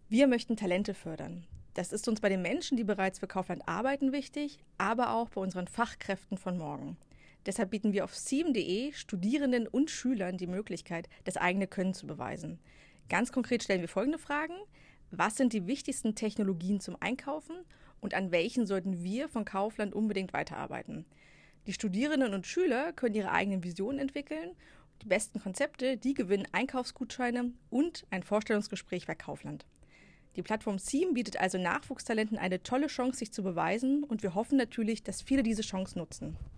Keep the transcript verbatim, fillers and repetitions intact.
Wir möchten Talente fördern. Das ist uns bei den Menschen, die bereits für Kaufland arbeiten, wichtig, aber auch bei unseren Fachkräften von morgen. Deshalb bieten wir auf sieben punkt de Studierenden und Schülern die Möglichkeit, das eigene Können zu beweisen. Ganz konkret stellen wir folgende Fragen. Was sind die wichtigsten Technologien zum Einkaufen und an welchen sollten wir von Kaufland unbedingt weiterarbeiten? Die Studierenden und Schüler können ihre eigenen Visionen entwickeln. Die besten Konzepte, die gewinnen Einkaufsgutscheine und ein Vorstellungsgespräch bei Kaufland. Die Plattform sieben bietet also Nachwuchstalenten eine tolle Chance, sich zu beweisen, und wir hoffen natürlich, dass viele diese Chance nutzen.